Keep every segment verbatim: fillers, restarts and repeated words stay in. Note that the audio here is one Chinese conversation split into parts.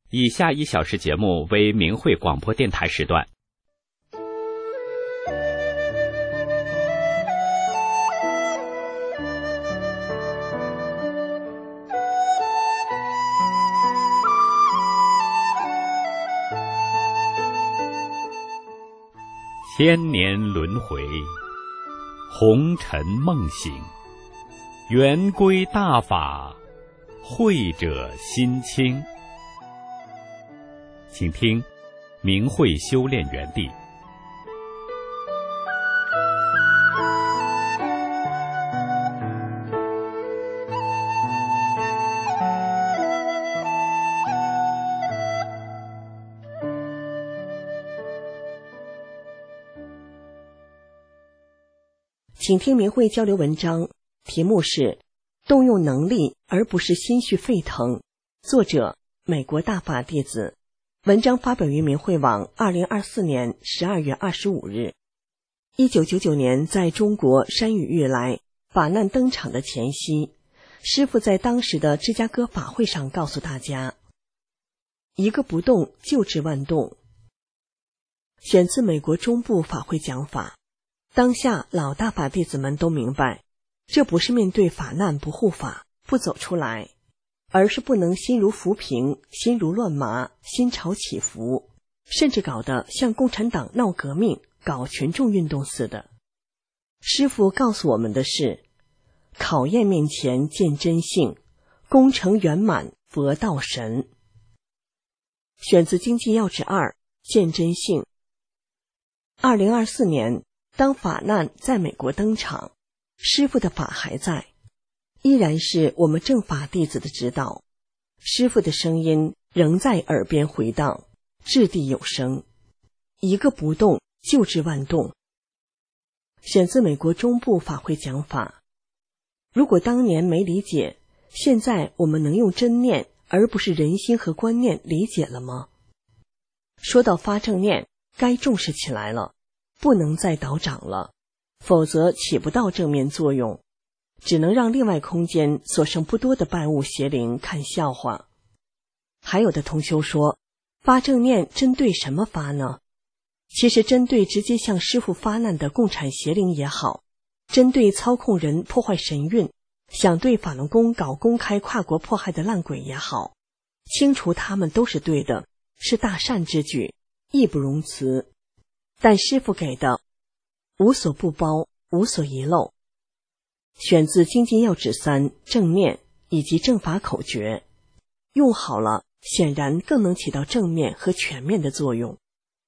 以下一小时节目为明慧广播电台时段。千年轮回，红尘梦醒，圆规大法，慧者心清。请听明慧修炼园地。 请听明慧交流文章，题目是动用能力而不是心绪沸腾，作者美国大法弟子，文章发表于明慧网二零二四年十二月二十五日。一九九九年在中国山雨欲来，法难登场的前夕，师父在当时的芝加哥法会上告诉大家，一个不动就治万动。选自美国中部法会讲法。当下老大法弟子们都明白，这不是面对法难不护法不走出来，而是不能心如浮萍，心如乱麻，心潮起伏，甚至搞得像共产党闹革命搞群众运动似的。师父告诉我们的是，考验面前见真性，功成圆满佛道神。选自经济要旨二，见真性。二零二四年当法难在美国登场，师父的法还在，依然是我们正法弟子的指导，师父的声音仍在耳边回荡，掷地有声，一个不动就治万动。选自美国中部法会讲法。如果当年没理解，现在我们能用真念而不是人心和观念理解了吗？说到发正念，该重视起来了，不能再倒掌了，否则起不到正面作用，只能让另外空间所剩不多的败物邪灵看笑话。还有的同修说，发正念针对什么发呢？其实针对直接向师父发难的共产邪灵也好，针对操控人破坏神运，想对法轮功搞公开跨国迫害的烂鬼也好，清除他们都是对的，是大善之举，义不容辞。但师父给的无所不包，无所遗漏。选自经济要旨三，正念以及正法口诀，用好了显然更能起到正面和全面的作用。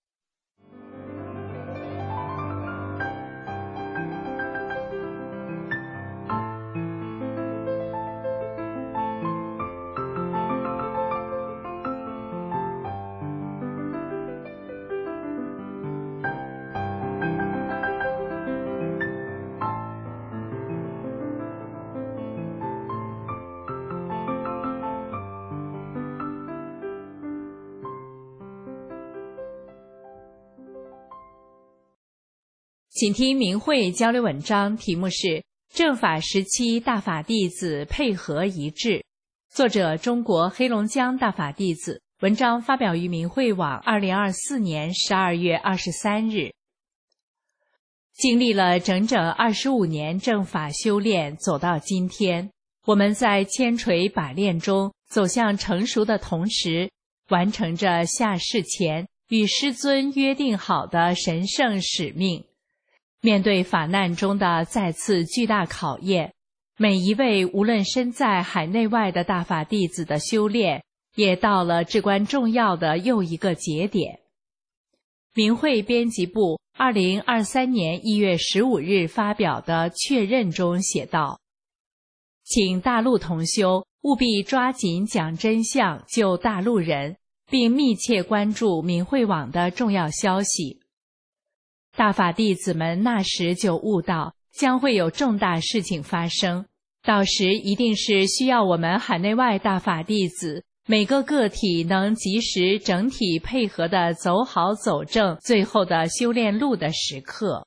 请听明慧交流文章，题目是正法时期大法弟子配合一致，作者中国黑龙江大法弟子，文章发表于明慧网二零二四年十二月二十三日。经历了整整二十五年正法修炼，走到今天，我们在千锤百炼中走向成熟的同时，完成着下世前与师尊约定好的神圣使命。面对法难中的再次巨大考验，每一位无论身在海内外的大法弟子的修炼，也到了至关重要的又一个节点。明慧编辑部二零二三年一月十五日发表的确认中写道，请大陆同修务必抓紧讲真相救大陆人，并密切关注明慧网的重要消息。大法弟子们那时就悟到将会有重大事情发生，到时一定是需要我们海内外大法弟子每个个体能及时整体配合地走好走正最后的修炼路的时刻。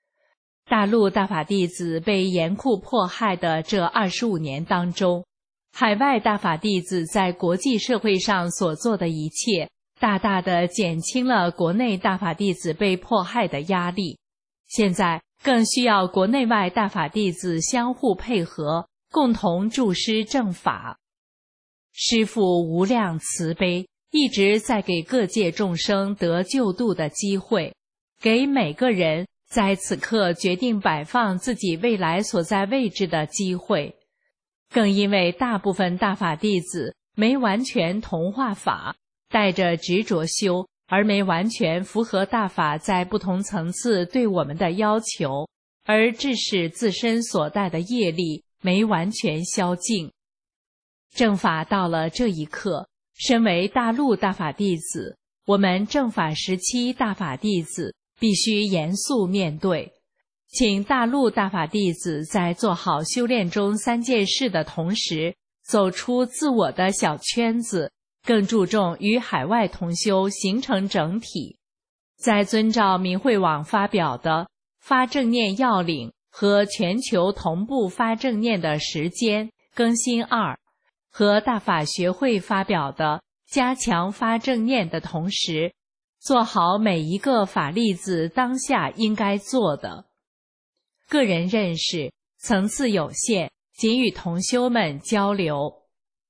大陆大法弟子被严酷迫害的这二十五年当中， 海外大法弟子在国际社会上所做的一切，大大地减轻了国内大法弟子被迫害的压力。现在更需要国内外大法弟子相互配合，共同助施正法。师父无量慈悲，一直在给各界众生得救度的机会，给每个人在此刻决定摆放自己未来所在位置的机会。更因为大部分大法弟子没完全同化法，带着执着修，而没完全符合大法在不同层次对我们的要求，而致使自身所带的业力没完全消尽。正法到了这一刻，身为大陆大法弟子，我们正法时期大法弟子必须严肃面对。请大陆大法弟子在做好修炼中三件事的同时，走出自我的小圈子，更注重与海外同修形成整体。在遵照明慧网发表的发正念要领和全球同步发正念的时间更新二，和大法学会发表的加强发正念的同时，做好每一个法弟子当下应该做的。个人认识层次有限，仅与同修们交流。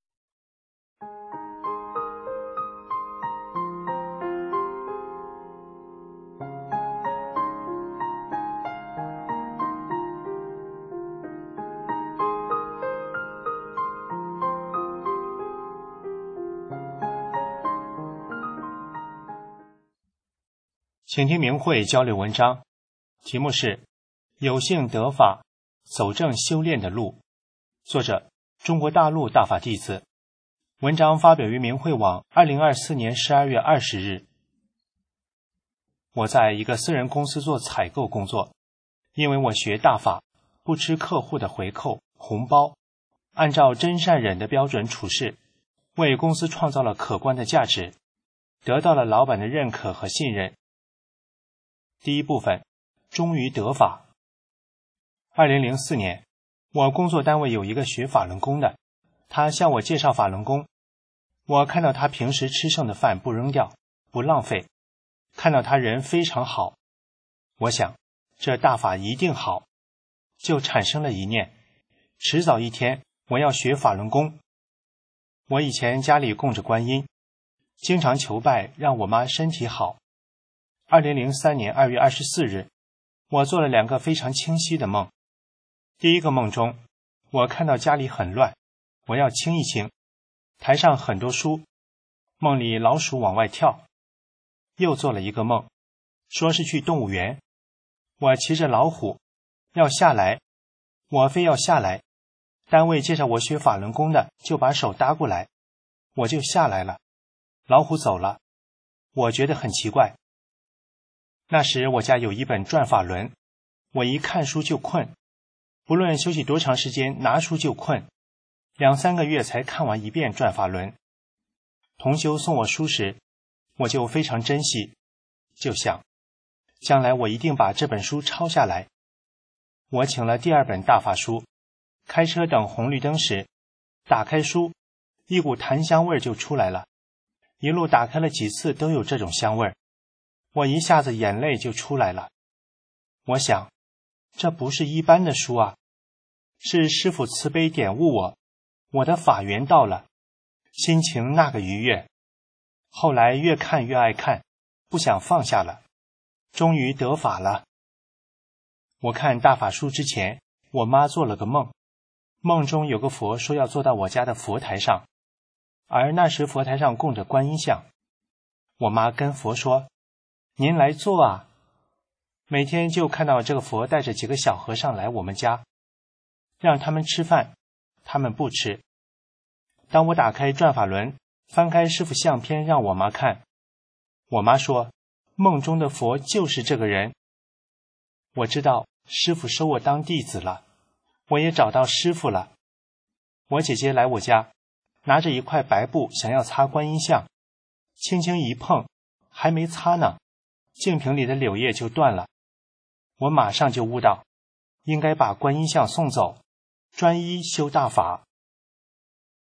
请听明慧交流文章，题目是有幸得法，走正修炼的路，作者中国大陆大法弟子。文章发表于明慧网二零二四年十二月二十日。我在一个私人公司做采购工作，因为我学大法，不吃客户的回扣红包，按照真善忍的标准处事，为公司创造了可观的价值，得到了老板的认可和信任。第一部分，终于得法。二零零四年，我工作单位有一个学法轮功的，他向我介绍法轮功。我看到他平时吃剩的饭不扔掉，不浪费，看到他人非常好，我想这大法一定好，就产生了一念，迟早一天我要学法轮功。我以前家里供着观音，经常求拜让我妈身体好。二零零三年二月二十四日，我做了两个非常清晰的梦。第一个梦中，我看到家里很乱，我要清一清，台上很多书，梦里老鼠往外跳。又做了一个梦，说是去动物园，我骑着老虎要下来，我非要下来，单位介绍我学法轮功的就把手搭过来，我就下来了，老虎走了，我觉得很奇怪。那时我家有一本转法轮，我一看书就困，不论休息多长时间拿书就困，两三个月才看完一遍转法轮。同修送我书时，我就非常珍惜，就想将来我一定把这本书抄下来。我请了第二本大法书，开车等红绿灯时，打开书，一股檀香味就出来了，一路打开了几次都有这种香味，我一下子眼泪就出来了。我想这不是一般的书啊，是师父慈悲点悟我，我的法缘到了，心情那个愉悦。后来越看越爱看，不想放下了，终于得法了。我看大法书之前，我妈做了个梦，梦中有个佛说要坐到我家的佛台上，而那时佛台上供着观音像。我妈跟佛说，您来坐啊。每天就看到这个佛带着几个小和尚来我们家，让他们吃饭，他们不吃。当我打开转法轮，翻开师父相片让我妈看，我妈说梦中的佛就是这个人。我知道师父收我当弟子了，我也找到师父了。我姐姐来我家，拿着一块白布想要擦观音像，轻轻一碰，还没擦呢，净瓶里的柳叶就断了。我马上就悟到，应该把观音像送走，专一修大法。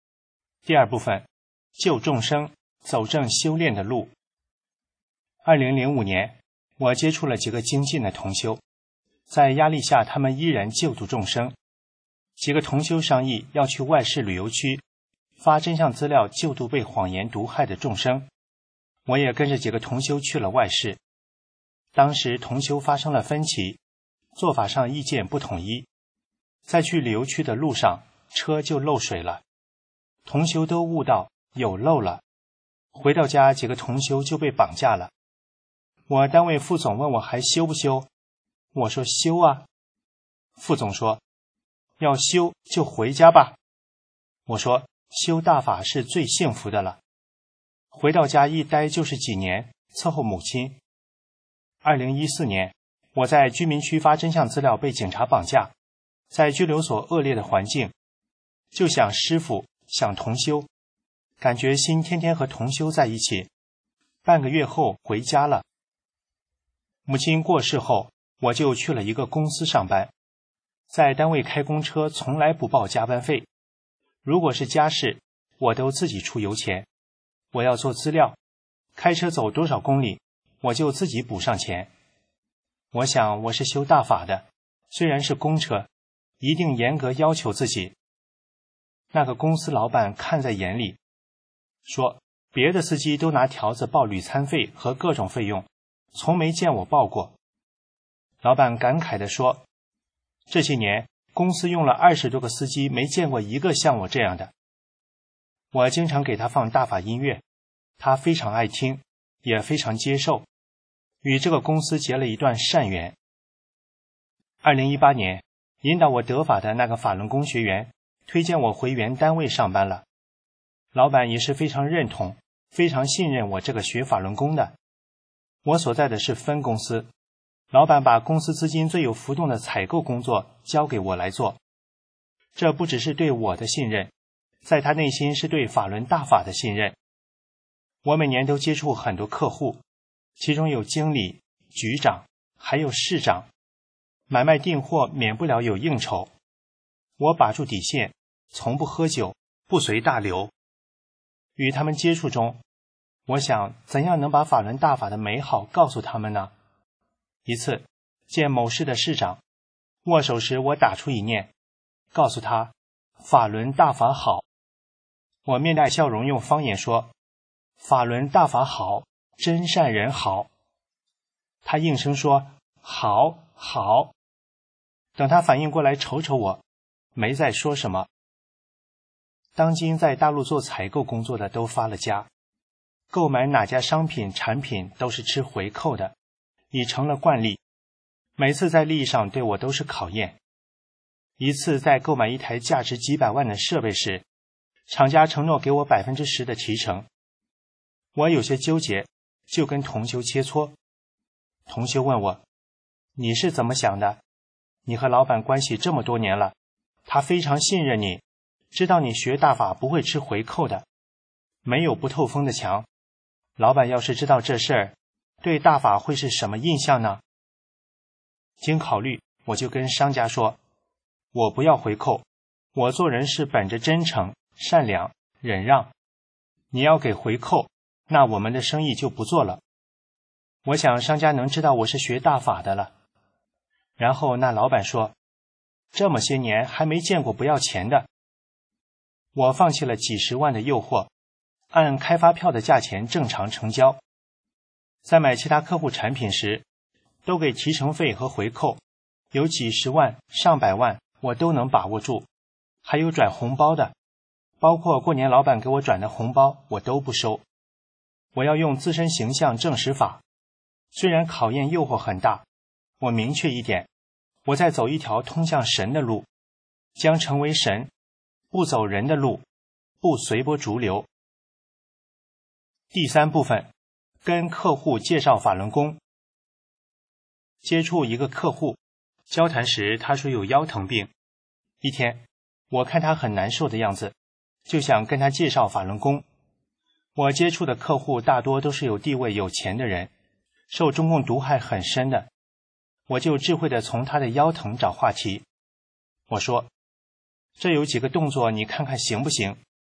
第二部分，救众生，走正修炼的路。二零零五年，我接触了几个精进的同修，在压力下，他们依然救度众生。几个同修商议要去外市旅游区发真相资料，救度被谎言毒害的众生。我也跟着几个同修去了外市。当时同修发生了分歧，做法上意见不统一，在去旅游区的路上，车就漏水了，同修都悟到有漏了。回到家，几个同修就被绑架了。我单位副总问我还修不修，我说修啊。副总说要修就回家吧。我说修大法是最幸福的了。回到家一待就是几年，伺候母亲。二零一四年，我在居民区发真相资料被警察绑架，在拘留所恶劣的环境，就想师父，想同修，感觉心天天和同修在一起。半个月后回家了。母亲过世后，我就去了一个公司上班，在单位开公车从来不报加班费，如果是家事，我都自己出油钱。我要做资料，开车走多少公里，我就自己补上钱。我想我是修大法的，虽然是公车，一定严格要求自己。那个公司老板看在眼里，说别的司机都拿条子报旅餐费和各种费用，从没见我报过。老板感慨地说，这些年公司用了二十多个司机，没见过一个像我这样的。我经常给他放大法音乐，他非常爱听，也非常接受，与这个公司结了一段善缘。二零一八年，引导我得法的那个法轮功学员推荐我回原单位上班了，老板也是非常认同，非常信任我这个学法轮功的。我所在的是分公司，老板把公司资金最有浮动的采购工作交给我来做，这不只是对我的信任，在他内心是对法轮大法的信任。我每年都接触很多客户，其中有经理、局长，还有市长，买卖订货免不了有应酬。我把住底线，从不喝酒，不随大流。与他们接触中，我想怎样能把法轮大法的美好告诉他们呢？一次见某市的市长，握手时我打出一念，告诉他法轮大法好。我面带笑容用方言说，法轮大法好，真善人好。他应声说好好。等他反应过来瞅瞅我，没再说什么。当今在大陆做采购工作的都发了家，购买哪家商品产品都是吃回扣的，已成了惯例。每次在利益上对我都是考验。一次在购买一台价值几百万的设备时，厂家承诺给我百分之十的提成，我有些纠结，就跟同修切磋。同修问我，你是怎么想的？你和老板关系这么多年了，他非常信任你，知道你学大法不会吃回扣的，没有不透风的墙。老板要是知道这事儿，对大法会是什么印象呢？经考虑，我就跟商家说，我不要回扣，我做人是本着真诚、善良、忍让。你要给回扣，那我们的生意就不做了。我想商家能知道我是学大法的了。然后那老板说，这么些年还没见过不要钱的。我放弃了几十万的诱惑，按开发票的价钱正常成交。在买其他客户产品时，都给提成费和回扣，有几十万、上百万我都能把握住，还有转红包的，包括过年老板给我转的红包我都不收。我要用自身形象证实法，虽然考验诱惑很大，我明确一点，我在走一条通向神的路，将成为神，不走人的路，不随波逐流。第三部分，跟客户介绍法轮功。接触一个客户，交谈时他说有腰疼病。一天，我看他很难受的样子，就想跟他介绍法轮功。我接触的客户大多都是有地位有钱的人，受中共毒害很深的，我就智慧地从他的腰疼找话题。我说，这有几个动作你看看行不行？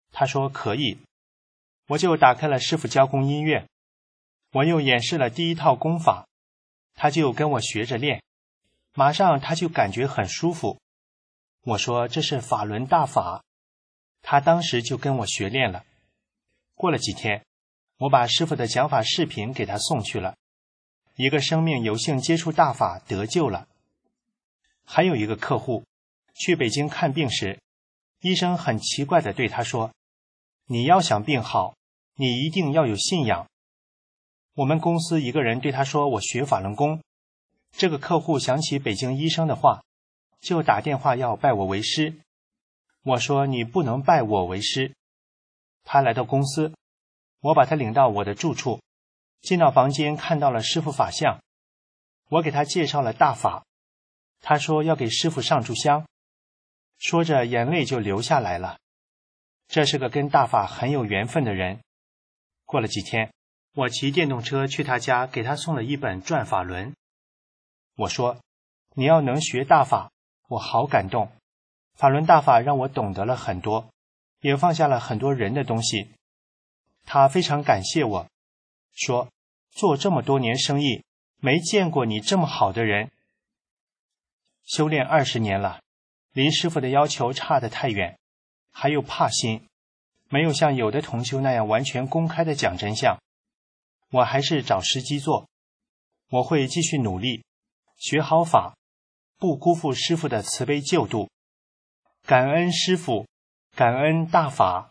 他说可以，我就打开了师傅教功音乐，我又演示了第一套功法，他就跟我学着练，马上他就感觉很舒服。我说这是法轮大法，他当时就跟我学练了。过了几天，我把师傅的讲法视频给他送去了，一个生命有幸接触大法得救了。还有一个客户去北京看病时，医生很奇怪地对他说，你要想病好，你一定要有信仰。我们公司一个人对他说，我学法轮功。这个客户想起北京医生的话，就打电话要拜我为师。我说你不能拜我为师。他来到公司，我把他领到我的住处，进到房间看到了师父法像，我给他介绍了大法，他说要给师父上炷香，说着眼泪就流下来了。这是个跟大法很有缘分的人。过了几天，我骑电动车去他家，给他送了一本《转法轮》。我说你要能学大法，我好感动。法轮大法让我懂得了很多，也放下了很多人的东西。他非常感谢我，说做这么多年生意，没见过你这么好的人。修炼二十年了，离师父的要求差得太远，还有怕心，没有像有的同修那样完全公开的讲真相。我还是找时机做，我会继续努力，学好法，不辜负师父的慈悲救度。感恩师父，感恩大法。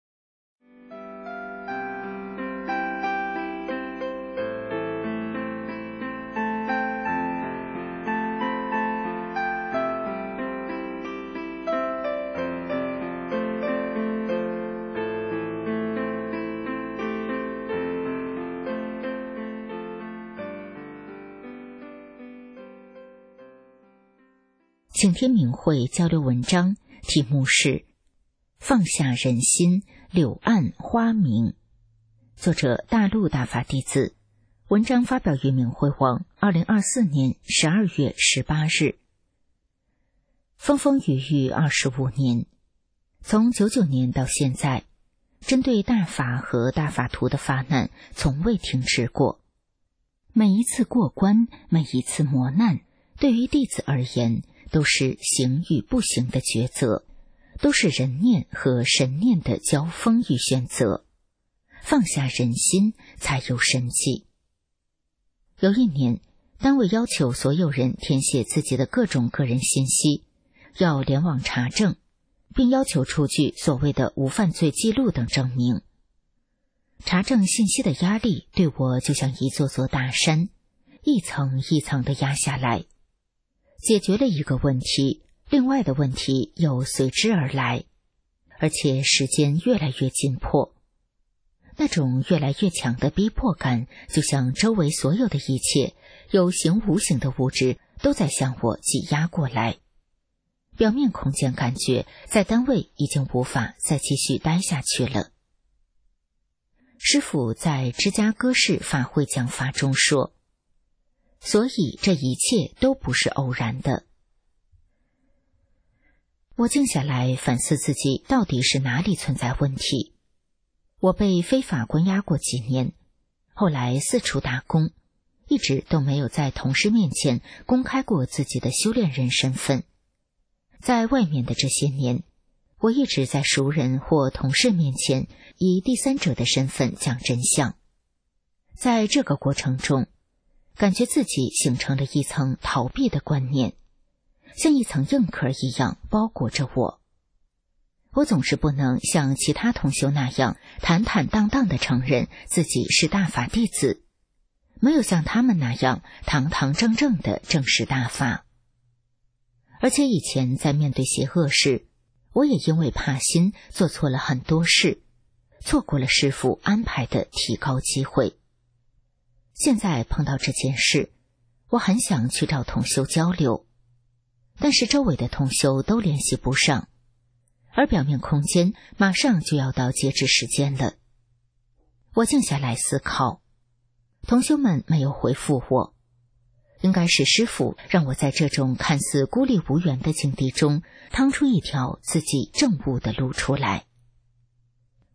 请听明慧交流文章，题目是放下人心，柳暗花明，作者大陆大法弟子，文章发表于明慧网二零二四年十二月十八日。风风雨雨二十五年，从九九年到现在，针对大法和大法图的发难从未停止过。每一次过关，每一次磨难，对于弟子而言都是行与不行的抉择，都是人念和神念的交锋与选择。放下人心，才有神迹。有一年，单位要求所有人填写自己的各种个人信息，要联网查证，并要求出具所谓的无犯罪记录等证明。查证信息的压力对我就像一座座大山，一层一层地压下来。解决了一个问题，另外的问题又随之而来，而且时间越来越紧迫。那种越来越强的逼迫感，就像周围所有的一切，有形无形的物质都在向我挤压过来。表面空间感觉在单位已经无法再继续待下去了。师父在芝加哥市法会讲法中说，所以这一切都不是偶然的。我静下来反思自己到底是哪里存在问题。我被非法关押过几年，后来四处打工，一直都没有在同事面前公开过自己的修炼人身份。在外面的这些年，我一直在熟人或同事面前以第三者的身份讲真相。在这个过程中，感觉自己形成了一层逃避的观念，像一层硬壳一样包裹着我。我总是不能像其他同修那样坦坦荡荡地承认自己是大法弟子，没有像他们那样堂堂正正地正视大法。而且以前在面对邪恶时，我也因为怕心做错了很多事，错过了师父安排的提高机会。现在碰到这件事，我很想去找同修交流，但是周围的同修都联系不上，而表面空间马上就要到截止时间了。我静下来思考，同修们没有回复我，应该是师父让我在这种看似孤立无援的境地中趟出一条自己正悟的路出来。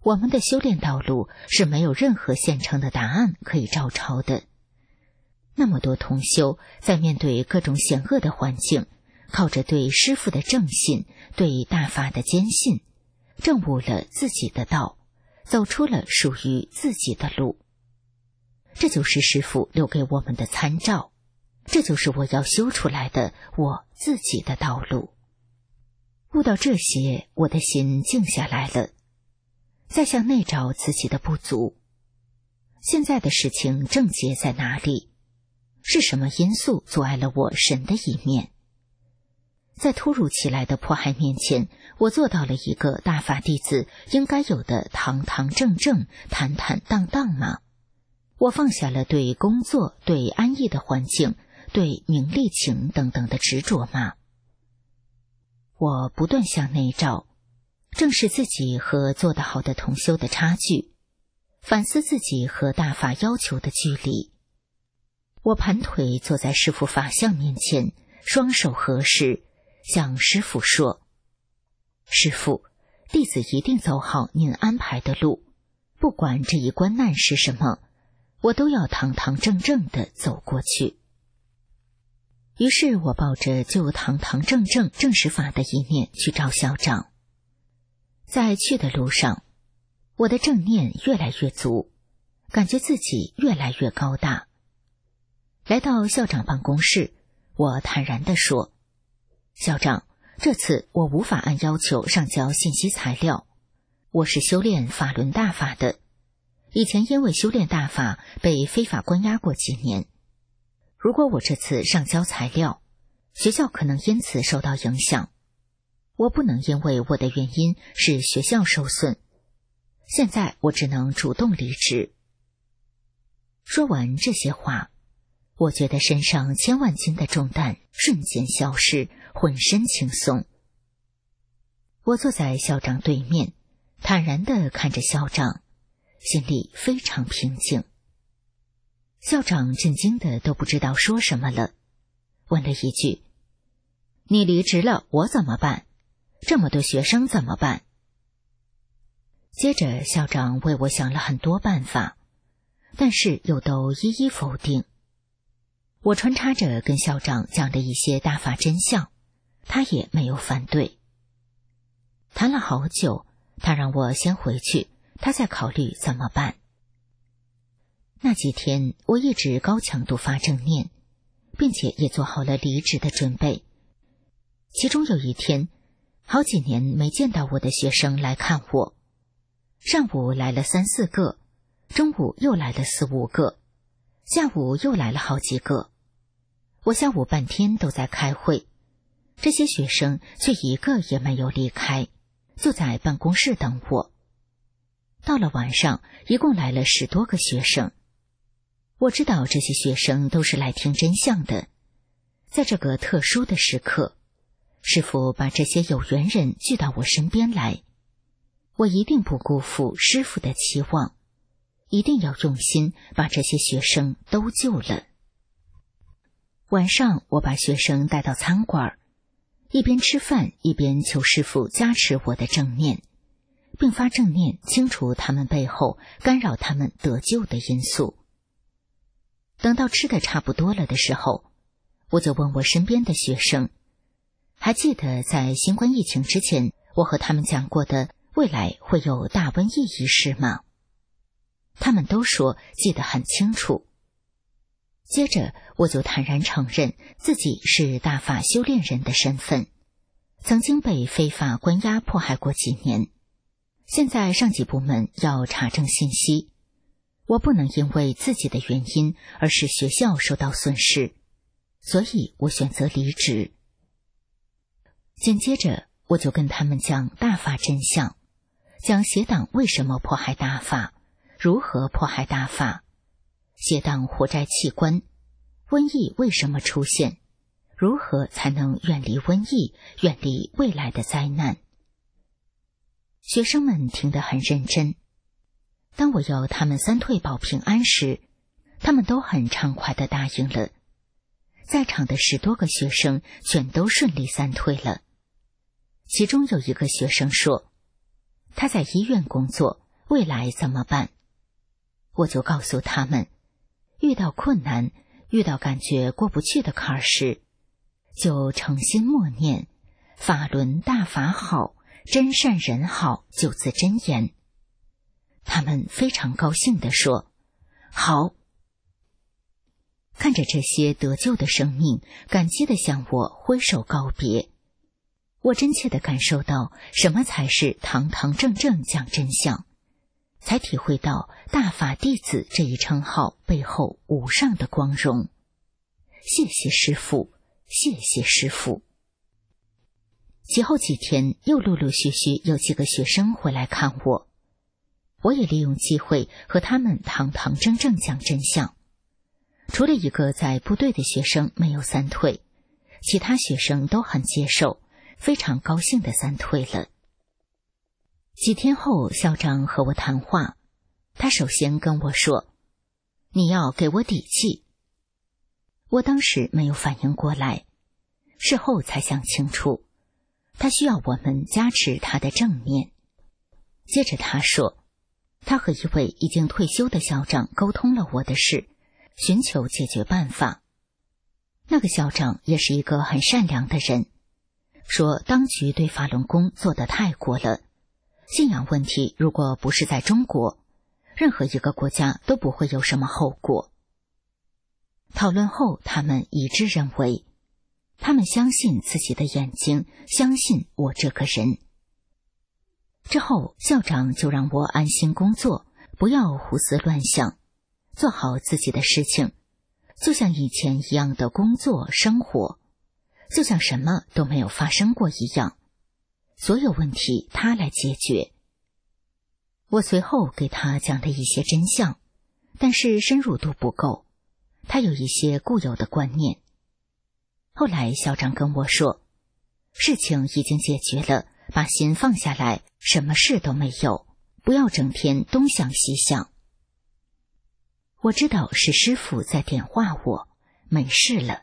我们的修炼道路是没有任何现成的答案可以照抄的。那么多同修在面对各种险恶的环境，靠着对师父的正信，对大法的坚信，证悟了自己的道，走出了属于自己的路。这就是师父留给我们的参照，这就是我要修出来的我自己的道路。悟到这些，我的心静下来了，再向内找自己的不足。现在的事情症结在哪里？是什么因素阻碍了我神的一面？在突如其来的迫害面前，我做到了一个大法弟子应该有的堂堂正正、坦坦荡荡吗？我放下了对工作、对安逸的环境、对名利情等等的执着吗？我不断向内照，正视自己和做得好的同修的差距，反思自己和大法要求的距离。我盘腿坐在师父法像面前，双手合十，向师父说：师父，弟子一定走好您安排的路，不管这一关难是什么，我都要堂堂正正地走过去。于是我抱着就堂堂正正正实法的一念去找校长。在去的路上，我的正念越来越足，感觉自己越来越高大。来到校长办公室，我坦然地说：校长，这次我无法按要求上交信息材料，我是修炼法轮大法的，以前因为修炼大法被非法关押过几年。如果我这次上交材料，学校可能因此受到影响。我不能因为我的原因使学校受损，现在我只能主动离职。说完这些话，我觉得身上千万斤的重担瞬间消失，浑身轻松。我坐在校长对面，坦然地看着校长，心里非常平静。校长震惊的都不知道说什么了，问了一句：你离职了，我怎么办？这么多学生怎么办？接着校长为我想了很多办法，但是又都一一否定。我穿插着跟校长讲了一些大法真相，他也没有反对。谈了好久，他让我先回去，他再考虑怎么办。那几天我一直高强度发正念，并且也做好了离职的准备。其中有一天，好几年没见到我的学生来看我，上午来了三四个，中午又来了四五个，下午又来了好几个。我下午半天都在开会，这些学生却一个也没有离开，就在办公室等我。到了晚上，一共来了十多个学生。我知道这些学生都是来听真相的，在这个特殊的时刻，师父把这些有缘人聚到我身边来，我一定不辜负师父的期望，一定要用心把这些学生都救了。晚上我把学生带到餐馆，一边吃饭一边求师父加持我的正念，并发正念清除他们背后干扰他们得救的因素。等到吃的差不多了的时候，我就问我身边的学生，还记得在新冠疫情之前我和他们讲过的未来会有大瘟疫一事吗？他们都说记得很清楚。接着我就坦然承认自己是大法修炼人的身份，曾经被非法关押迫害过几年，现在上级部门要查证信息，我不能因为自己的原因而使学校受到损失，所以我选择离职。紧接着我就跟他们讲大法真相，讲邪党为什么迫害大法，如何迫害大法，邪党活摘器官，瘟疫为什么出现，如何才能远离瘟疫，远离未来的灾难。学生们听得很认真，当我要他们三退保平安时，他们都很畅快地答应了。在场的十多个学生全都顺利三退了。其中有一个学生说，他在医院工作， 未来怎么办？我就告诉他们，遇到困难，遇到感觉过不去的坎儿时，就诚心默念法轮大法好，真善人好九字真言。他们非常高兴地说好。看着这些得救的生命感激地向我挥手告别，我真切地感受到什么才是堂堂正正讲真相，才体会到大法弟子这一称号背后无上的光荣。谢谢师父，谢谢师父。其后几天又陆陆续续有几个学生回来看我，我也利用机会和他们堂堂正正讲真相。除了一个在部队的学生没有三退，其他学生都很接受，非常高兴的三退了。几天后，校长和我谈话，他首先跟我说，你要给我底气。我当时没有反应过来，事后才想清楚，他需要我们加持他的正面。接着他说，他和一位已经退休的校长沟通了我的事，寻求解决办法。那个校长也是一个很善良的人，说当局对法轮功做得太过了，信仰问题如果不是在中国，任何一个国家都不会有什么后果。讨论后，他们一致认为，他们相信自己的眼睛，相信我这个人。之后，校长就让我安心工作，不要胡思乱想，做好自己的事情，就像以前一样的工作生活，就像什么都没有发生过一样，所有问题他来解决。我随后给他讲了一些真相，但是深入度不够，他有一些固有的观念。后来校长跟我说，事情已经解决了，把心放下来，什么事都没有，不要整天东想西想。我知道是师父在点化我，没事了。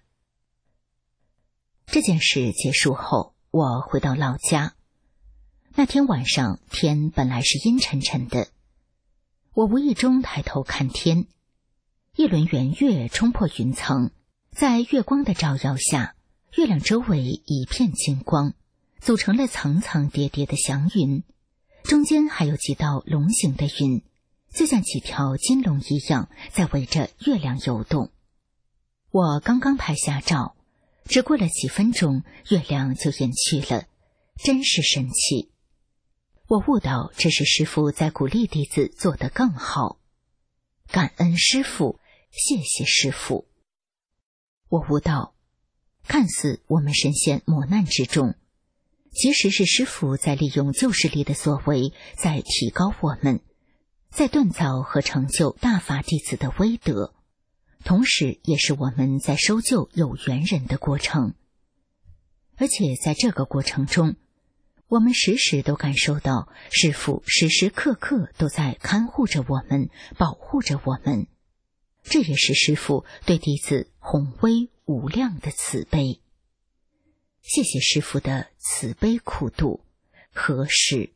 这件事结束后，我回到老家。那天晚上，天本来是阴沉沉的，我无意中抬头看天，一轮圆月冲破云层，在月光的照耀下，月亮周围一片金光，组成了层层叠叠的祥云，中间还有几道龙形的云，就像几条金龙一样在围着月亮游动。我刚刚拍下照，只过了几分钟，月亮就隐去了，真是神奇。我悟到这是师父在鼓励弟子做得更好，感恩师父，谢谢师父。我悟到，看似我们深陷磨难之中，其实是师父在利用旧势力的所为，在提高我们，在锻造和成就大法弟子的威德，同时也是我们在收救有缘人的过程。而且在这个过程中，我们时时都感受到师父时时刻刻都在看护着我们，保护着我们，这也是师父对弟子宏威无量的慈悲。谢谢师父的慈悲苦度，何时？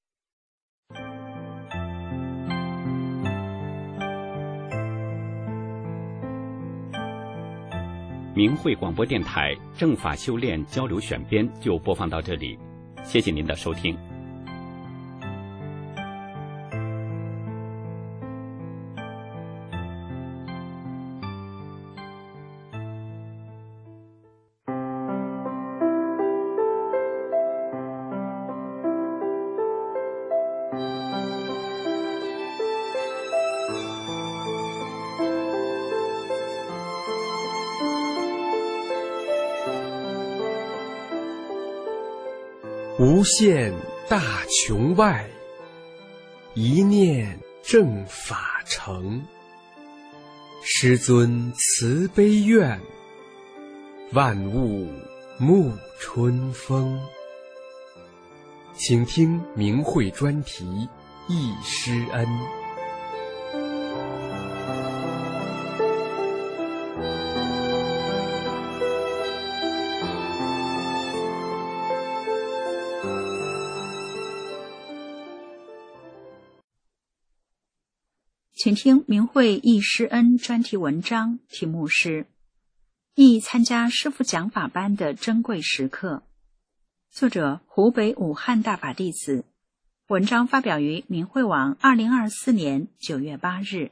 明慧广播电台正法修炼交流选编就播放到这里，谢谢您的收听。 无限大穹外，一念正法成。师尊慈悲愿，万物沐春风。请听明慧专题忆师恩。 请听明慧忆师恩专题文章，题目是忆参加师父讲法班的珍贵时刻，作者湖北武汉大法弟子，文章发表于明慧网二零二四年九月八日。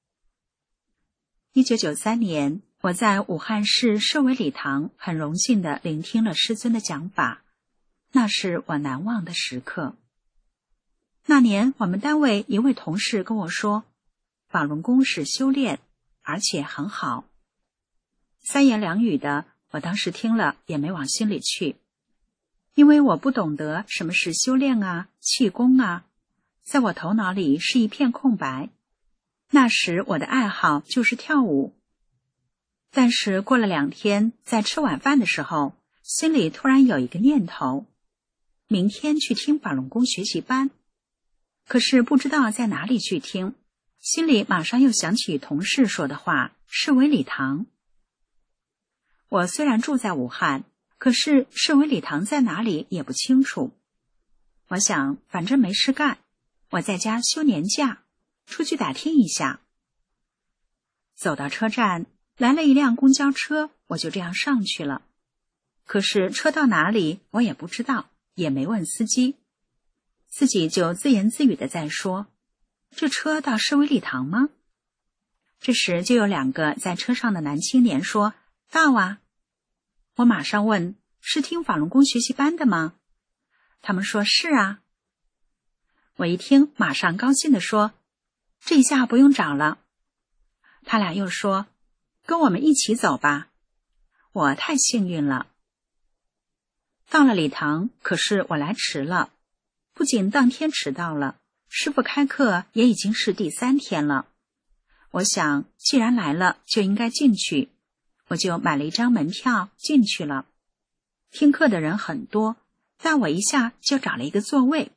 一九九三年，我在武汉市社委礼堂很荣幸地聆听了师尊的讲法，那是我难忘的时刻。那年我们单位一位同事跟我说，法轮功是修炼，而且很好。三言两语的，我当时听了也没往心里去，因为我不懂得什么是修炼啊、气功啊，在我头脑里是一片空白。那时我的爱好就是跳舞。但是过了两天，在吃晚饭的时候，心里突然有一个念头，明天去听法轮功学习班。可是不知道在哪里去听，心里马上又想起同事说的话，市委礼堂。我虽然住在武汉，可是市委礼堂在哪里也不清楚。我想反正没事干，我在家休年假，出去打听一下。走到车站，来了一辆公交车，我就这样上去了。可是车到哪里我也不知道，也没问司机，自己就自言自语的在说，这车到市委礼堂吗？这时就有两个在车上的男青年说，到啊。我马上问，是听法轮功学习班的吗？他们说是啊。我一听马上高兴地说，这下不用找了。他俩又说，跟我们一起走吧。我太幸运了。到了礼堂，可是我来迟了，不仅当天迟到了，师父开课也已经是第三天了。我想既然来了就应该进去，我就买了一张门票进去了。听课的人很多，但我一下就找了一个座位。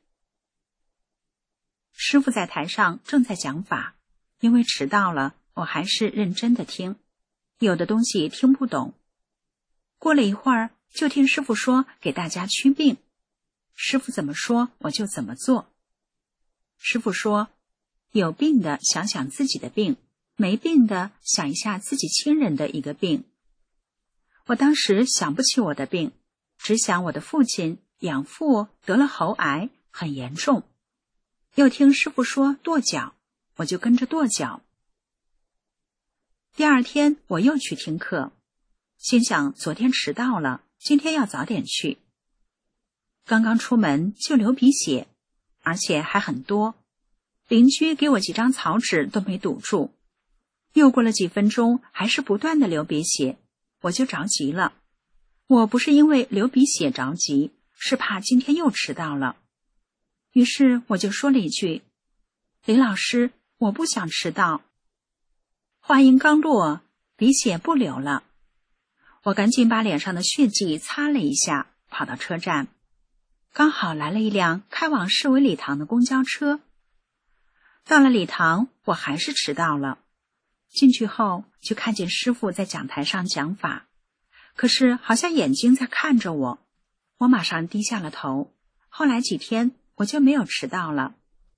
师父在台上正在讲法，因为迟到了，我还是认真的听，有的东西听不懂。过了一会儿，就听师父说给大家祛病，师父怎么说我就怎么做。师父说，有病的想想自己的病，没病的想一下自己亲人的一个病。我当时想不起我的病，只想我的父亲养父得了喉癌，很严重。又听师父说跺脚，我就跟着跺脚。第二天我又去听课，心想昨天迟到了，今天要早点去。刚刚出门就流鼻血，而且还很多，邻居给我几张草纸都没堵住。又过了几分钟，还是不断的流鼻血，我就着急了。我不是因为流鼻血着急，是怕今天又迟到了。于是我就说了一句，林老师，我不想迟到。话音刚落，鼻血不流了。我赶紧把脸上的血迹擦了一下，跑到车站。刚好来了一辆开往市委礼堂的公交车。到了礼堂，我还是迟到了。进去后就看见师父在讲台上讲法，可是好像眼睛在看着我，我马上低下了头。后来几天我就没有迟到了。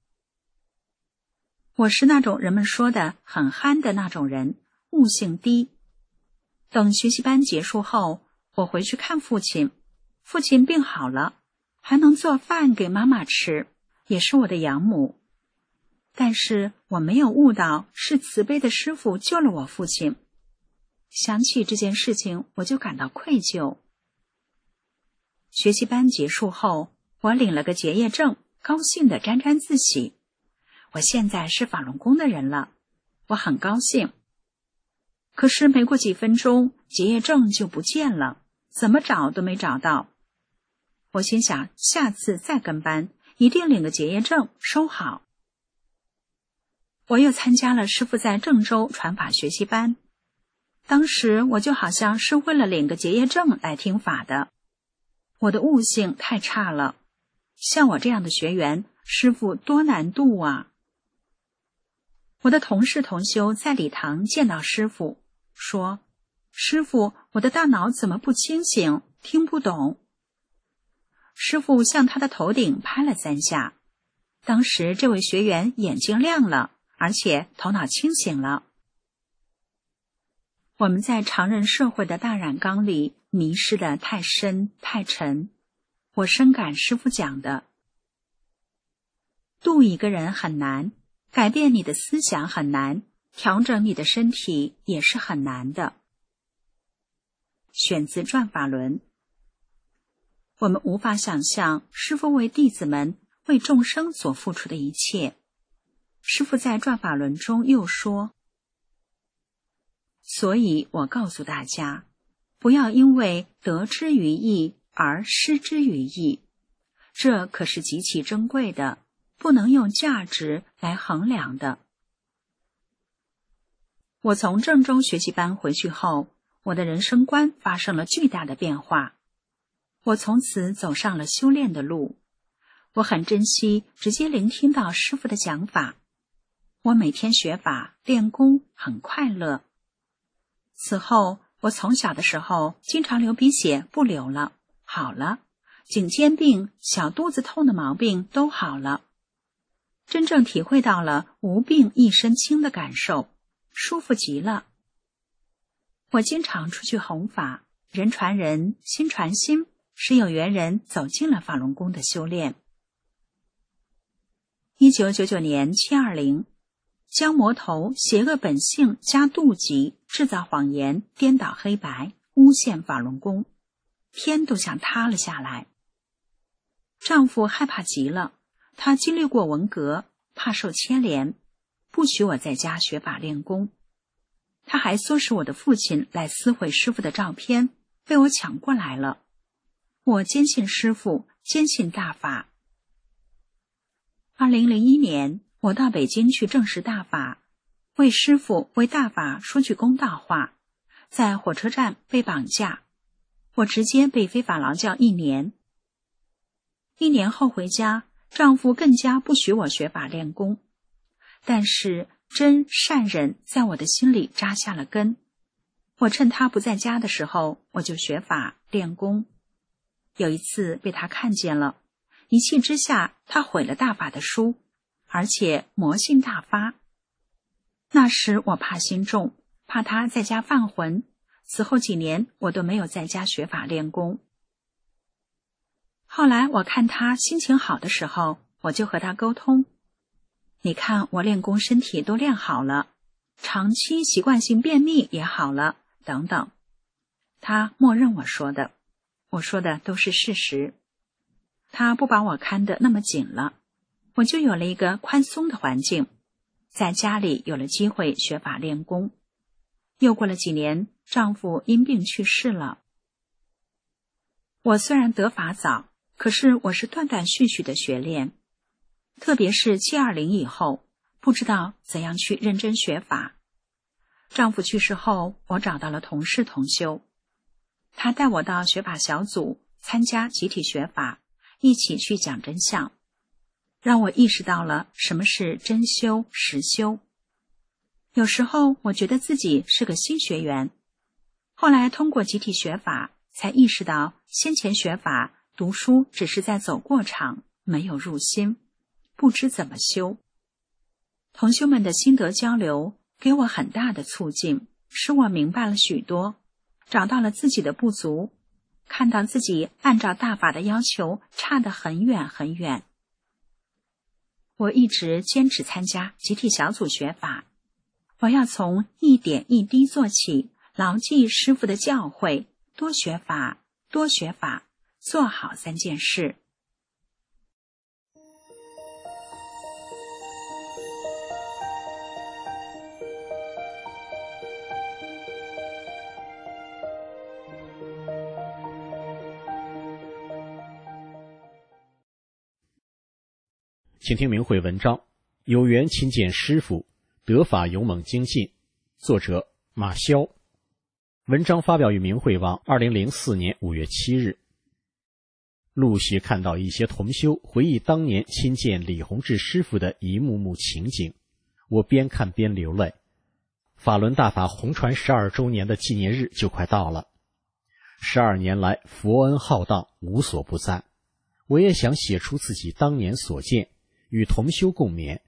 我是那种人们说的很憨的那种人，悟性低。等学习班结束后，我回去看父亲，父亲病好了，还能做饭给妈妈吃，也是我的养母。但是我没有悟到是慈悲的师父救了我父亲。想起这件事情，我就感到愧疚。学习班结束后，我领了个结业证，高兴地沾沾自喜。我现在是法轮功的人了，我很高兴。可是没过几分钟，结业证就不见了，怎么找都没找到。我心想，下次再跟班，一定领个结业证收好。我又参加了师父在郑州传法学习班，当时我就好像是为了领个结业证来听法的。我的悟性太差了，像我这样的学员，师父多难度啊！我的同事同修在礼堂见到师父，说：师父，我的大脑怎么不清醒，听不懂。师父向他的头顶拍了三下，当时这位学员眼睛亮了， 而且头脑清醒了。我们在常人社会的大染缸里迷失得太深太沉，我深感师父讲的，度一个人很难，改变你的思想很难，调整你的身体也是很难的。选自《转法轮》。我们无法想象师父为弟子们为众生所付出的一切。师父在《转法轮》中又说，所以我告诉大家，不要因为得之于易而失之于易，这可是极其珍贵的，不能用价值来衡量的。我从正宗学习班回去后，我的人生观发生了巨大的变化。我从此走上了修炼的路。我很珍惜直接聆听到师父的讲法。我每天学法练功很快乐。此后，我从小的时候经常流鼻血不流了，好了，颈肩病、小肚子痛的毛病都好了。真正体会到了无病一身轻的感受，舒服极了。我经常出去弘法，人传人，心传心，使有缘人走进了法轮功的修炼。一九九九年七二零，将魔头邪恶本性加妒忌，制造谎言，颠倒黑白，诬陷法轮功，天都想塌了下来。丈夫害怕极了，他经历过文革，怕受牵连，不许我在家学法练功。他还唆使我的父亲来撕毁师父的照片，被我抢过来了。我坚信师父，坚信大法。二零零一年，我到北京去证实大法，为师父为大法说句公道话，在火车站被绑架，我直接被非法劳教一年。一年后回家，丈夫更加不许我学法练功，但是真善忍在我的心里扎下了根。我趁他不在家的时候，我就学法练功。有一次被他看见了，一气之下，他毁了大法的书，而且魔性大发。那时我怕心重，怕他在家犯浑，此后几年我都没有在家学法练功。后来我看他心情好的时候，我就和他沟通，你看我练功身体都练好了，长期习惯性便秘也好了，等等。他默认我说的，我说的都是事实。他不把我看得那么紧了，我就有了一个宽松的环境，在家里有了机会学法练功。又过了几年，丈夫因病去世了。我虽然得法早，可是我是断断续续的学练，特别是七二零以后，不知道怎样去认真学法。丈夫去世后，我找到了同事同修，他带我到学法小组参加集体学法，一起去讲真相，让我意识到了什么是真修实修。有时候我觉得自己是个新学员，后来通过集体学法，才意识到先前学法读书只是在走过场，没有入心，不知怎么修。同修们的心得交流给我很大的促进，使我明白了许多，找到了自己的不足，看到自己按照大法的要求差得很远很远。我一直坚持参加集体小组学法，我要从一点一滴做起，牢记师父的教诲，多学法，多学法，做好三件事。 请听明慧文章《有缘亲见师父，得法勇猛精进》，作者马潇。文章发表于明慧网二零零四年五月七日。陆续看到一些同修回忆当年亲见李洪志师父的一幕幕情景，我边看边流泪。法轮大法弘传十二周年的纪念日就快到了，十二年来佛恩浩荡，无所不在。我也想写出自己当年所见，与同修共勉，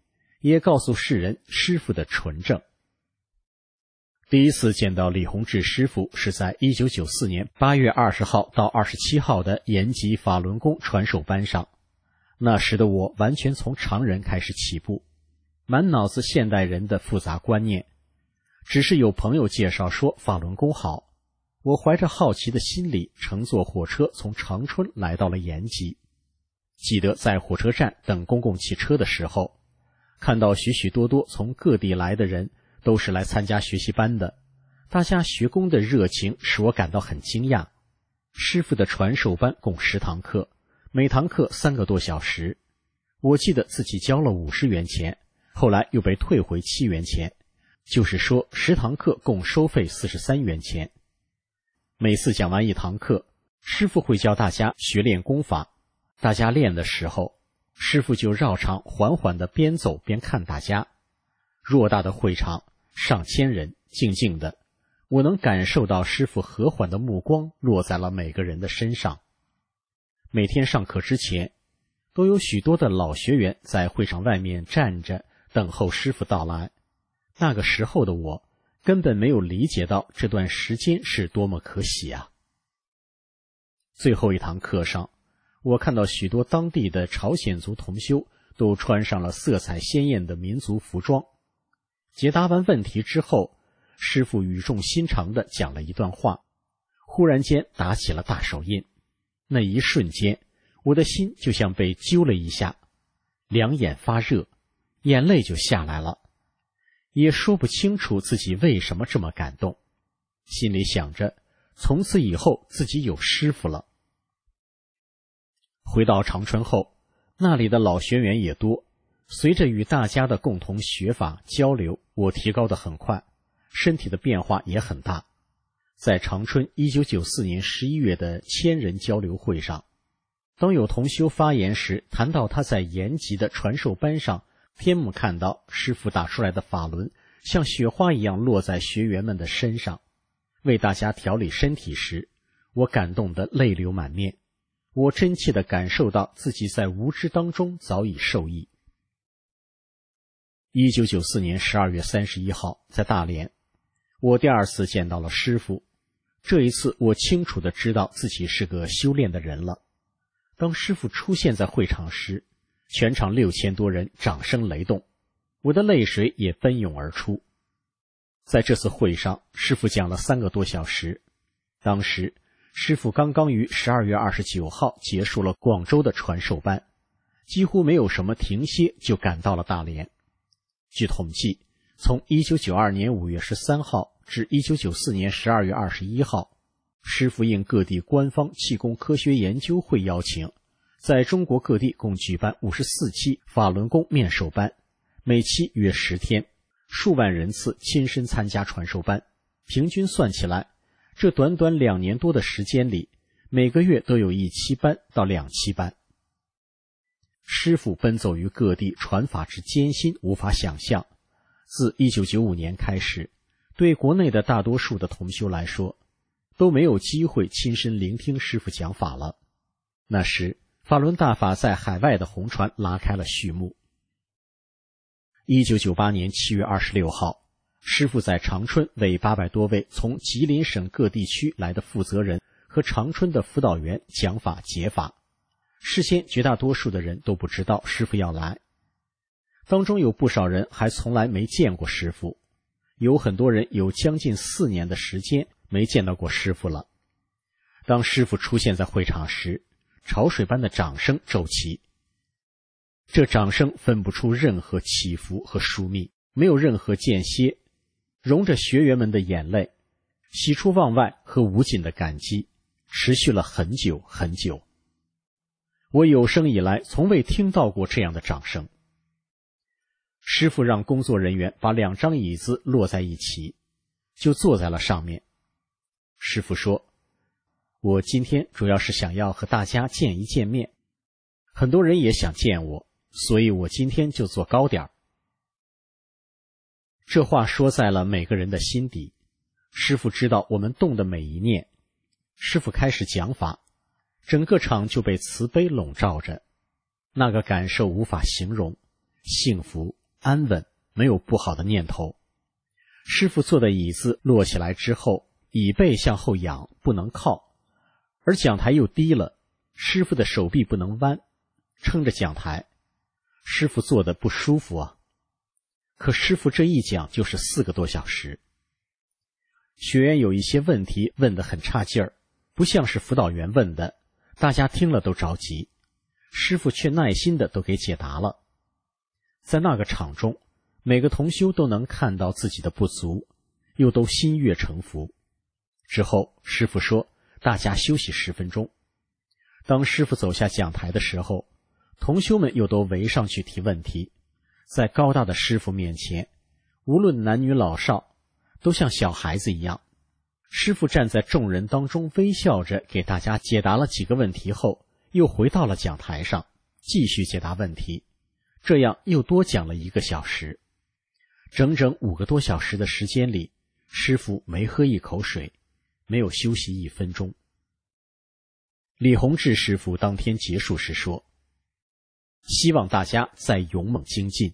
也告诉世人师父的纯正。第一次见到李洪志师父是在一九九四年八月二十号到二十七号的延吉法轮功传授班上。那时的我完全从常人开始起步，满脑子现代人的复杂观念。只是有朋友介绍说法轮功好，我怀着好奇的心理乘坐火车从长春来到了延吉。记得在火车站等公共汽车的时候，看到许许多多从各地来的人都是来参加学习班的，大家学功的热情使我感到很惊讶。师父的传授班共十堂课，每堂课三个多小时。我记得自己交了五十元钱，后来又被退回七元钱，就是说十堂课共收费四十三元钱。每次讲完一堂课，师父会教大家学练功法。大家练的时候，师父就绕场缓缓地边走边看大家。偌大的会场，上千人，静静的，我能感受到师父和缓的目光落在了每个人的身上。每天上课之前，都有许多的老学员在会场外面站着等候师父到来。那个时候的我根本没有理解到这段时间是多么可喜啊。最后一堂课上，我看到许多当地的朝鲜族同修都穿上了色彩鲜艳的民族服装。解答完问题之后，师父语重心长地讲了一段话，忽然间打起了大手印。那一瞬间，我的心就像被揪了一下，两眼发热，眼泪就下来了，也说不清楚自己为什么这么感动，心里想着从此以后自己有师父了。回到长春后，那里的老学员也多，随着与大家的共同学法交流，我提高得很快，身体的变化也很大。在长春一九九四年十一月的千人交流会上，当有同修发言时谈到他在延吉的传授班上天幕看到师父打出来的法轮像雪花一样落在学员们的身上，为大家调理身体时，我感动得泪流满面。我真切地感受到自己在无知当中早已受益。一九九四年十二月三十一号，在大连，我第二次见到了师父。这一次我清楚地知道自己是个修炼的人了。当师父出现在会场时，全场六千多人掌声雷动，我的泪水也奔涌而出。在这次会上，师父讲了三个多小时。当时师父刚刚于十二月二十九号结束了广州的传授班，几乎没有什么停歇就赶到了大连。据统计，从一九九二年五月十三号至一九九四年十二月二十一号，师父应各地官方气功科学研究会邀请，在中国各地共举办五十四期法轮功面授班，每期约十天，数万人次亲身参加传授班。平均算起来，这短短两年多的时间里，每个月都有一期班到两期班。师父奔走于各地传法之艰辛无法想象。自一九九五年开始，对国内的大多数的同修来说，都没有机会亲身聆听师父讲法了。那时法轮大法在海外的红船拉开了序幕。一九九八年七月二十六号，师父在长春为八百多位从吉林省各地区来的负责人和长春的辅导员讲法解法。事先绝大多数的人都不知道师父要来，当中有不少人还从来没见过师父，有很多人有将近四年的时间没见到过师父了。当师父出现在会场时，潮水般的掌声骤起，这掌声分不出任何起伏和疏密，没有任何间歇，融着学员们的眼泪，喜出望外和无尽的感激，持续了很久很久。我有生以来从未听到过这样的掌声。师父让工作人员把两张椅子摞在一起，就坐在了上面。师父说，我今天主要是想要和大家见一见面，很多人也想见我，所以我今天就坐高点儿。这话说在了每个人的心底，师父知道我们动的每一念。师父开始讲法，整个场就被慈悲笼罩着，那个感受无法形容，幸福、 安稳，没有不好的念头。师傅坐的椅子落起来之后，椅背向后仰，不能靠，而讲台又低了，师傅的手臂不能弯，撑着讲台，师傅坐得不舒服啊。可师傅这一讲就是四个多小时。学员有一些问题问得很差劲儿，不像是辅导员问的，大家听了都着急，师傅却耐心的都给解答了。在那个场中，每个同修都能看到自己的不足，又都心悦诚服。之后师傅说大家休息十分钟。当师傅走下讲台的时候，同修们又都围上去提问题。在高大的师傅面前，无论男女老少，都像小孩子一样。师傅站在众人当中，微笑着给大家解答了几个问题后，又回到了讲台上，继续解答问题。这样又多讲了一个小时。整整五个多小时的时间里，师傅没喝一口水，没有休息一分钟。李洪志师傅当天结束时说，希望大家再勇猛精进。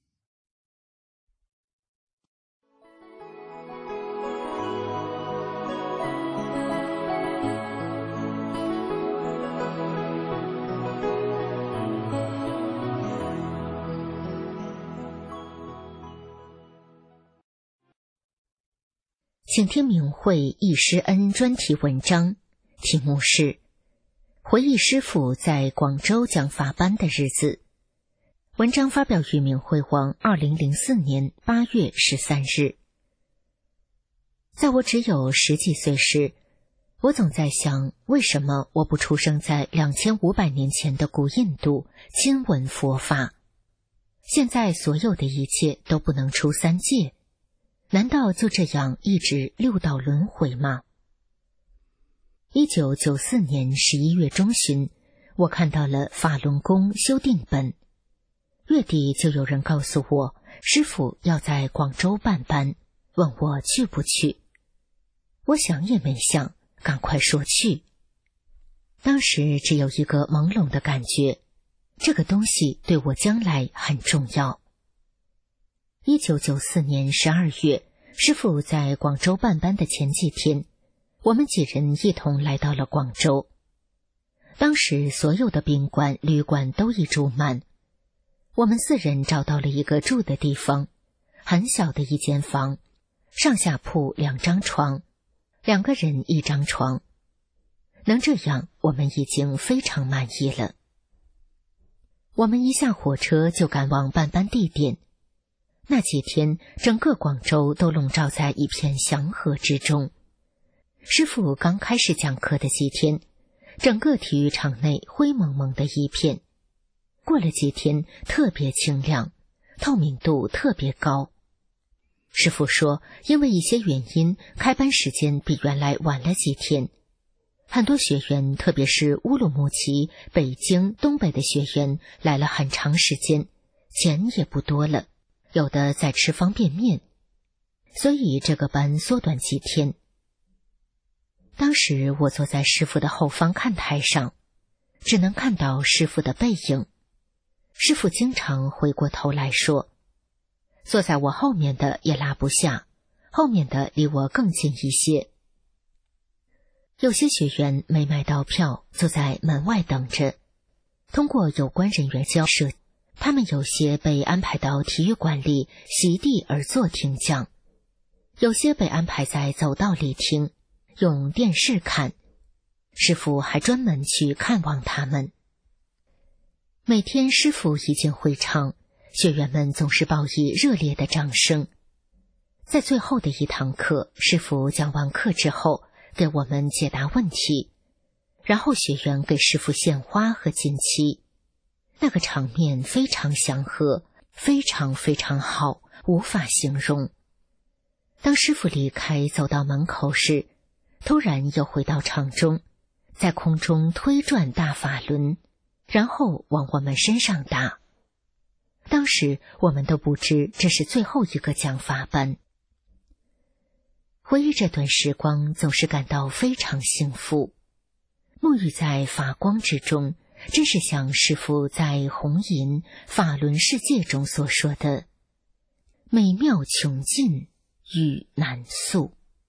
请听明慧忆师恩专题文章，题目是回忆师父在广州讲法班的日子。文章发表于明慧网二零零四年八月十三日。在我只有十几岁时，我总在想，为什么我不出生在两千五百年前的古印度，亲闻佛法？现在所有的一切都不能出三界，难道就这样一直六道轮回吗？一九九四年十一月中旬，我看到了法轮功修订本。月底就有人告诉我，师父要在广州办班，问我去不去。我想也没想，赶快说去。当时只有一个朦胧的感觉，这个东西对我将来很重要。一九九四年十二月，师父在广州办班的前几天，我们几人一同来到了广州。当时所有的宾馆、旅馆都已住满，我们四人找到了一个住的地方，很小的一间房，上下铺两张床，两个人一张床。能这样，我们已经非常满意了。我们一下火车就赶往办班地点。那几天，整个广州都笼罩在一片祥和之中。师父刚开始讲课的几天，整个体育场内灰蒙蒙的一片。过了几天，特别清亮，透明度特别高。师父说，因为一些原因，开班时间比原来晚了几天。很多学员，特别是乌鲁木齐、北京、东北的学员来了很长时间，钱也不多了，有的在吃方便面，所以这个班缩短几天。当时我坐在师父的后方看台上，只能看到师父的背影。师父经常回过头来说，坐在我后面的也拉不下，后面的离我更近一些。有些学员没买到票，就在门外等着。通过有关人员交涉，他们有些被安排到体育馆里席地而坐听讲，有些被安排在走道里听，用电视看。师父还专门去看望他们。每天师父一进会场，学员们总是报以热烈的掌声。在最后的一堂课，师父讲完课之后，给我们解答问题，然后学员给师父献花和锦旗。那个场面非常祥和，非常非常好，无法形容。当师父离开走到门口时，突然又回到场中，在空中推转大法轮，然后往我们身上打。当时我们都不知这是最后一个讲法班。回忆这段时光，总是感到非常幸福。沐浴在法光之中，真是像师父在红银法轮世界中所说的， 美妙穷尽，语难诉。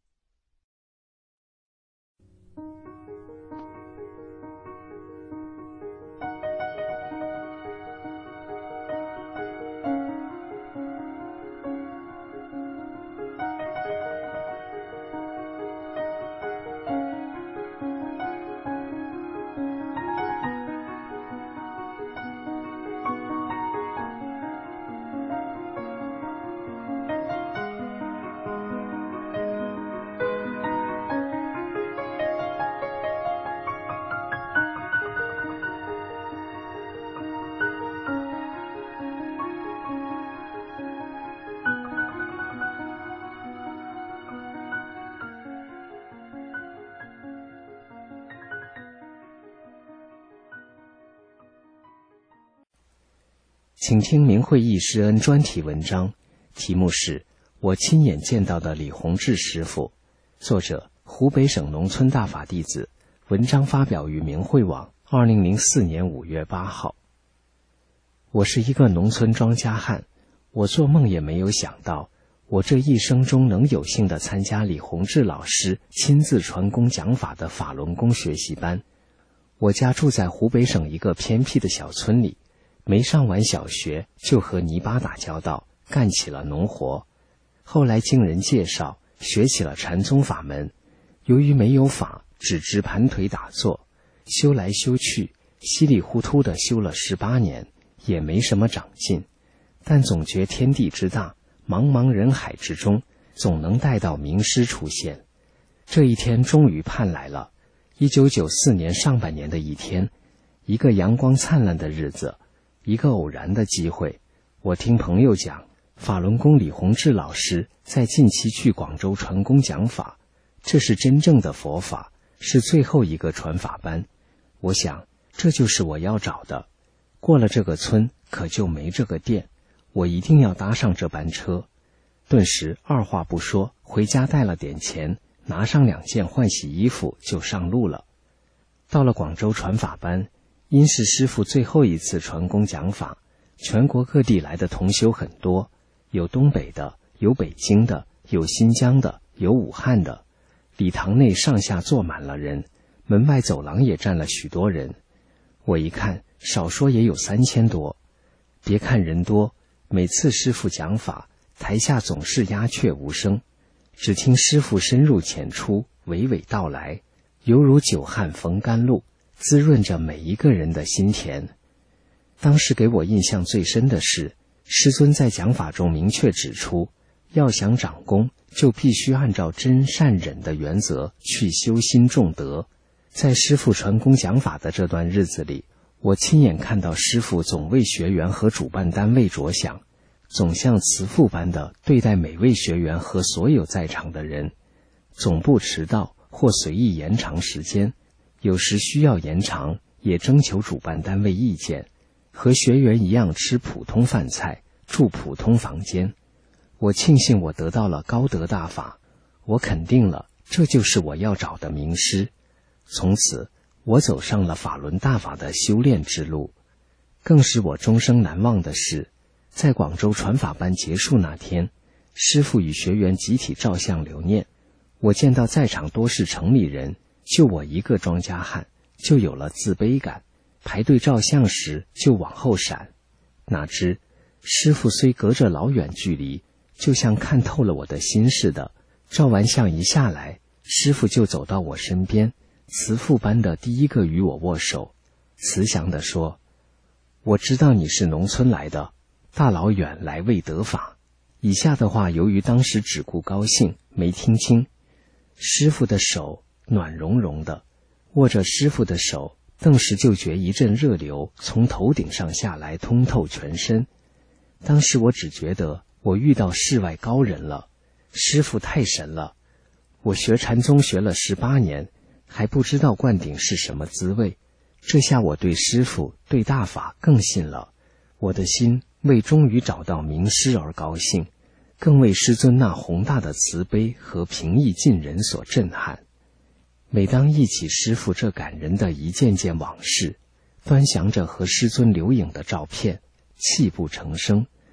请听明慧忆师恩专题文章，题目是《我亲眼见到的李洪志师傅》，作者湖北省农村大法弟子，文章发表于明慧网，二零零四年五月八号。我是一个农村庄稼汉，我做梦也没有想到，我这一生中能有幸地参加李洪志老师亲自传功讲法的法轮功学习班。我家住在湖北省一个偏僻的小村里，没上完小学就和泥巴打交道，干起了农活。后来经人介绍，学起了禅宗法门。由于没有法，只知盘腿打坐，修来修去，稀里糊涂地修了十八年，也没什么长进。但总觉天地之大，茫茫人海之中，总能待到名师出现。这一天终于盼来了。一九九四年上半年的一天，一个阳光灿烂的日子，一个偶然的机会，我听朋友讲，法轮功李洪志老师在近期去广州传功讲法，这是真正的佛法，是最后一个传法班。我想，这就是我要找的。过了这个村，可就没这个店，我一定要搭上这班车。顿时二话不说，回家带了点钱，拿上两件换洗衣服就上路了。到了广州传法班，因是师父最后一次传功讲法，全国各地来的同修很多，有东北的，有北京的，有新疆的，有武汉的。礼堂内上下坐满了人，门外走廊也站了许多人。我一看，少说也有三千多。别看人多，每次师父讲法，台下总是鸦雀无声，只听师父深入浅出，娓娓道来，犹如久旱逢甘露，滋润着每一个人的心田。当时给我印象最深的是，师尊在讲法中明确指出，要想长功，就必须按照真善忍的原则去修心种德。在师父传功讲法的这段日子里，我亲眼看到师父总为学员和主办单位着想，总像慈父般的对待每位学员和所有在场的人，总不迟到或随意延长时间，有时需要延长，也征求主办单位意见，和学员一样吃普通饭菜，住普通房间。我庆幸我得到了高德大法，我肯定了这就是我要找的名师。从此我走上了法轮大法的修炼之路。更使我终生难忘的是，在广州传法班结束那天，师父与学员集体照相留念，我见到在场多是城里人，就我一个庄稼汉，就有了自卑感，排队照相时就往后闪。哪知师父虽隔着老远距离，就像看透了我的心似的，照完相一下来，师父就走到我身边，慈父般的第一个与我握手，慈祥地说，我知道你是农村来的，大老远来为得法。以下的话由于当时只顾高兴，没听清。师父的手暖融融的，握着师父的手，顿时就觉一阵热流从头顶上下来，通透全身。当时我只觉得我遇到世外高人了，师父太神了。我学禅宗学了十八年，还不知道灌顶是什么滋味，这下我对师父对大法更信了。我的心为终于找到名师而高兴，更为师尊那宏大的慈悲和平易近人所震撼。每当忆起师父这感人的一件件往事，端详着和师尊留影的照片，泣不成声。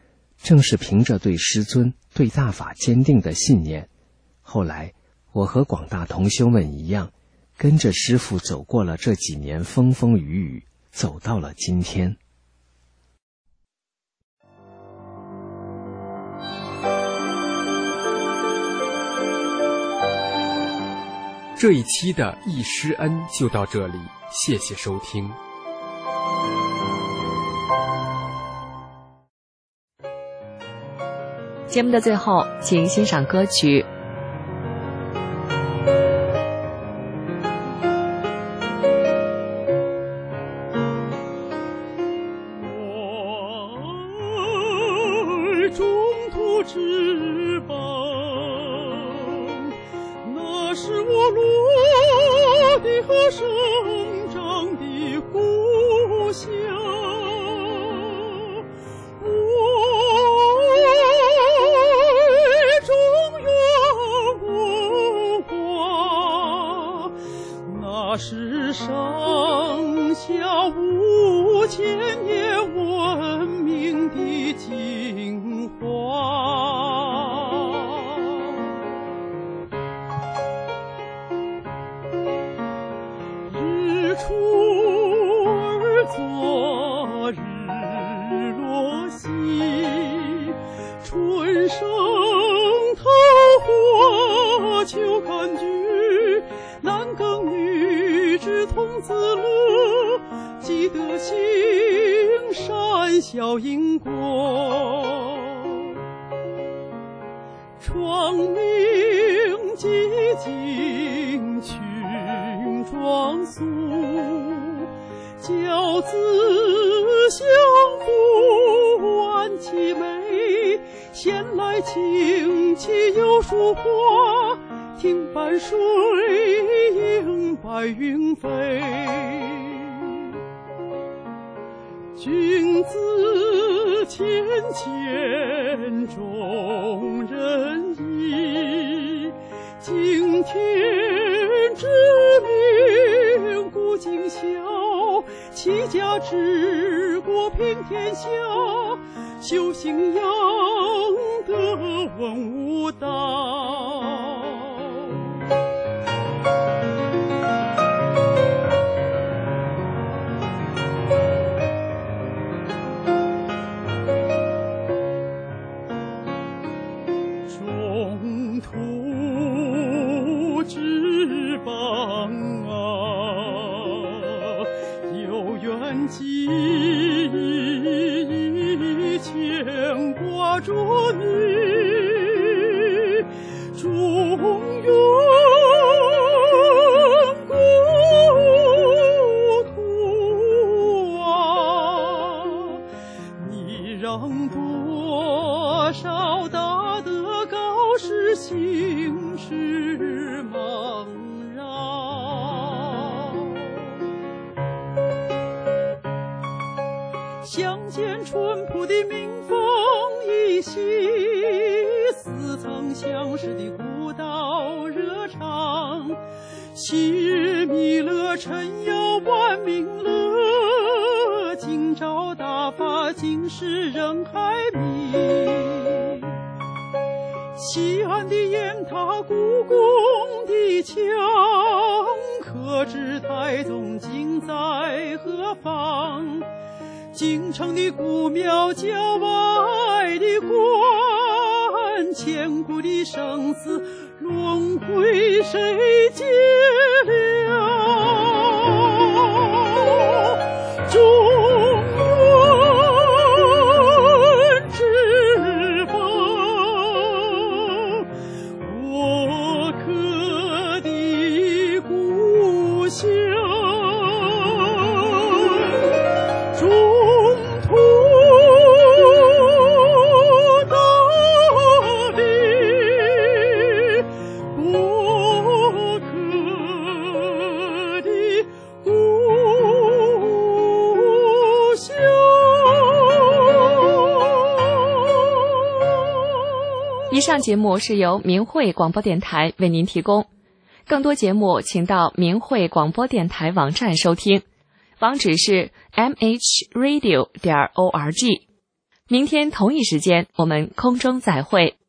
正是凭着对师尊、对大法坚定的信念，后来我和广大同修们一样，跟着师父走过了这几年风风雨雨，走到了今天。 这一期的忆师恩就到这里，谢谢收听。 节目的最后，请欣赏歌曲。 君子谦谦，重仁义，敬天之命，固尽孝，齐家治国平天下，修行养德文武道。牵挂着你，中原故土啊，你让多少大德高士行事茫然。相见淳朴的民风依稀，似曾相识的古道热肠，昔日弥勒晨耀万民乐，今朝大法尽是人海迷。西安的雁塔，故宫的墙，可知太宗今在何方？京城的古庙，郊外的关，千古的生死轮回，谁解了？中原之邦，我可的故乡。 以上节目是由明慧广播电台为您提供，更多节目请到明慧广播电台网站收听，网址是 m h radio 点 org。 明天同一时间我们空中再会。